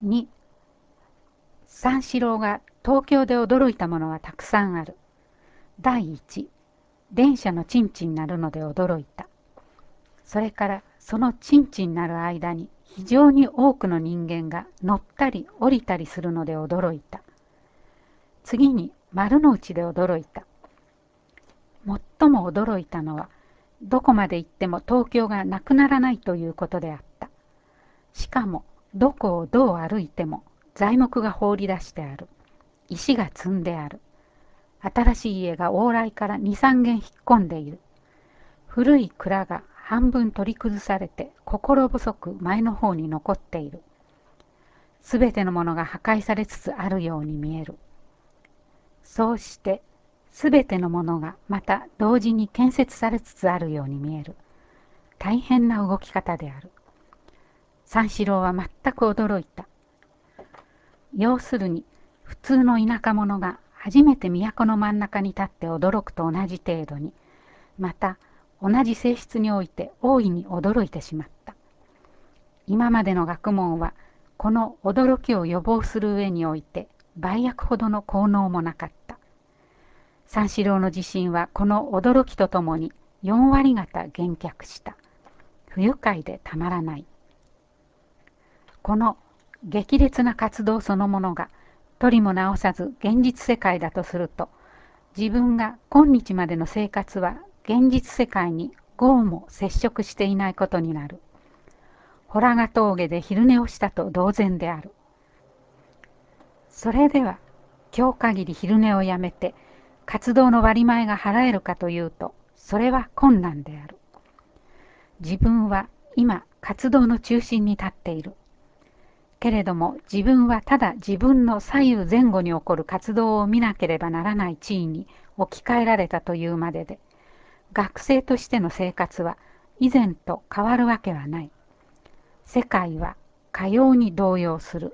2、三四郎が東京で驚いたものはたくさんある。第一、電車のちんちん鳴るので驚いた。それからそのちんちん鳴る間に非常に多くの人間が乗ったり降りたりするので驚いた。次に丸の内で驚いた。最も驚いたのは、どこまで行っても東京がなくならないということであった。しかも、どこをどう歩いても材木が放り出してある。石が積んである。新しい家が往来から2、3軒引っ込んでいる。古い蔵が半分取り崩されて心細く前の方に残っている。すべてのものが破壊されつつあるように見える。そうして、すべてのものがまた同時に建設されつつあるように見える。大変な動き方である。三四郎は全く驚いた。要するに、普通の田舎者が初めて都の真ん中に立って驚くと同じ程度に、また同じ性質において大いに驚いてしまった。今までの学問は、この驚きを予防する上において、倍薬ほどの効能もなかった。三四郎の自信はこの驚きとともに4割方減却した。不愉快でたまらない。この激烈な活動そのものが取りも直さず現実世界だとすると、自分が今日までの生活は現実世界に毫も接触していないことになる。洞ヶ峠で昼寝をしたと同然である。それでは今日限り昼寝をやめて活動の割前が払えるかというと、それは困難である。自分は今活動の中心に立っている。けれども自分はただ自分の左右前後に起こる活動を見なければならない地位に置き換えられたというまでで、学生としての生活は以前と変わるわけはない。世界はかように動揺する。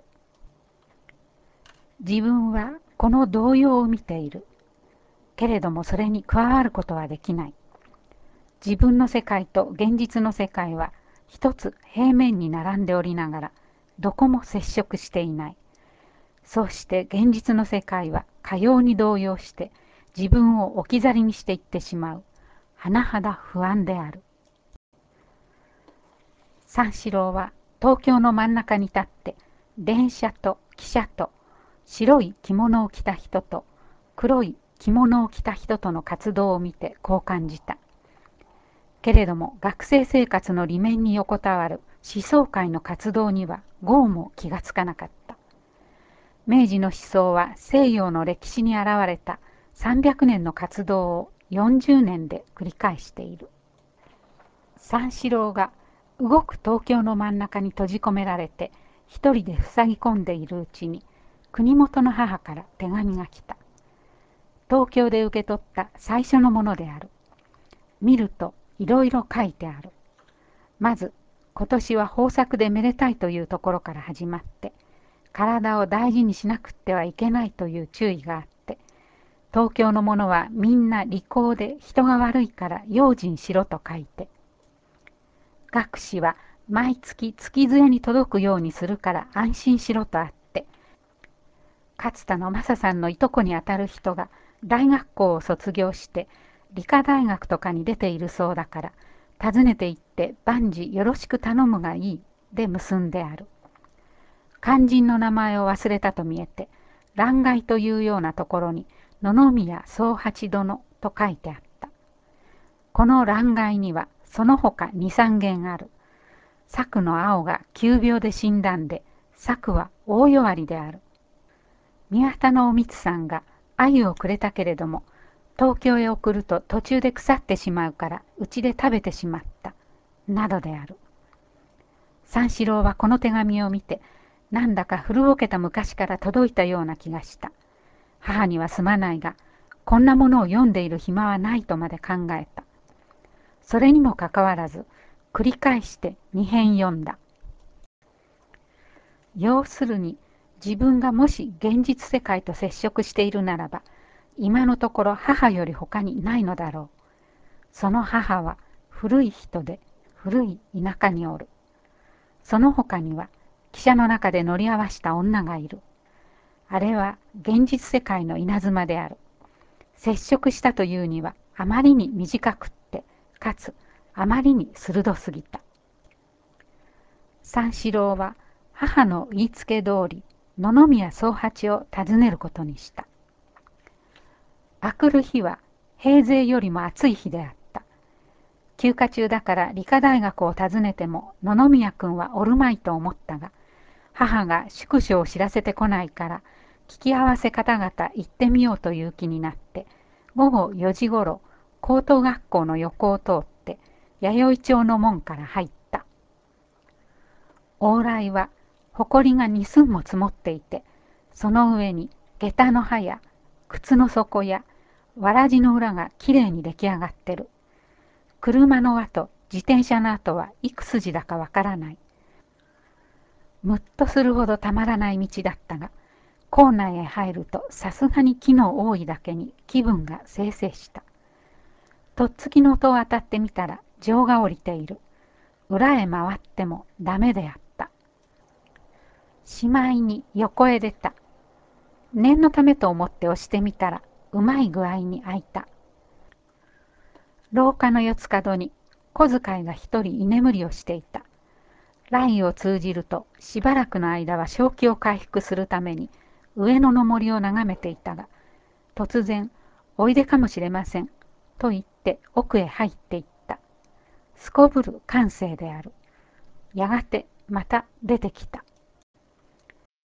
自分はこの動揺を見ている。けれどもそれに加わることはできない。自分の世界と現実の世界は一つ平面に並んでおりながら、どこも接触していない。そうして現実の世界はかように動揺して自分を置き去りにしていってしまう。甚だ不安である。三四郎は東京の真ん中に立って電車と汽車と白い着物を着た人と黒い着物を着た人との活動を見てこう感じた。けれども学生生活の裏面に横たわる思想界の活動には毫も気がつかなかった。明治の思想は西洋の歴史に現れた300年の活動を40年で繰り返している。三四郎が動く東京の真ん中に閉じ込められて一人で塞ぎ込んでいるうちに、国元の母から手紙が来た。東京で受け取った最初のものである。見るといろいろ書いてある。まず、今年は豊作でめでたいというところから始まって、体を大事にしなくってはいけないという注意があって、東京の者はみんな利口で人が悪いから用心しろと書いて、学士は毎月月末に届くようにするから安心しろとあって、勝田の正さんのいとこにあたる人が大学校を卒業して理科大学とかに出ているそうだから、訪ねて行って万事よろしく頼むがいいで結んである。肝心の名前を忘れたと見えて、欄外というようなところに野々宮宗八殿と書いてあった。この欄外にはその他2、3軒ある。作の青が急病で死んだんで、作は大弱りである。宮田のおみつさんが鮎をくれたけれども、東京へ送ると途中で腐ってしまうから、うちで食べてしまった。などである。三四郎はこの手紙を見て、なんだか古ぼけた昔から届いたような気がした。母にはすまないが、こんなものを読んでいる暇はないとまで考えた。それにもかかわらず、繰り返して2編読んだ。要するに、自分がもし現実世界と接触しているならば、今のところ母より他にないのだろう。その母は古い人で古い田舎におる。その他には汽車の中で乗り合わした女がいる。あれは現実世界の稲妻である。接触したというにはあまりに短くって、かつあまりに鋭すぎた。三四郎は母の言いつけ通り、野々宮宗八を訪ねることにした。あくる日は平勢よりも暑い日であった。休暇中だから理科大学を訪ねても野々宮君はおるまいと思ったが、母が宿所を知らせてこないから、聞き合わせ方々行ってみようという気になって、午後4時ごろ、高等学校の横を通って、弥生町の門から入った。往来は、埃が2寸も積もっていて、その上に下駄の刃や、靴の底や、わらじの裏がきれいに出来上がってる。車の跡、自転車の跡はいく筋だかわからない。むっとするほどたまらない道だったが、校内へ入るとさすがに木の多いだけに気分が清々した。とっつきの音を当たってみたら錠が降りている。裏へ回ってもダメであった。しまいに横へ出た。念のためと思って押してみたらうまい具合に開いた。廊下の四つ角に小遣いが一人居眠りをしていた。雷を通じるとしばらくの間は正気を回復するために上野の森を眺めていたが、突然おいでかもしれませんと言って奥へ入っていった。すこぶる閑静である。やがてまた出てきた。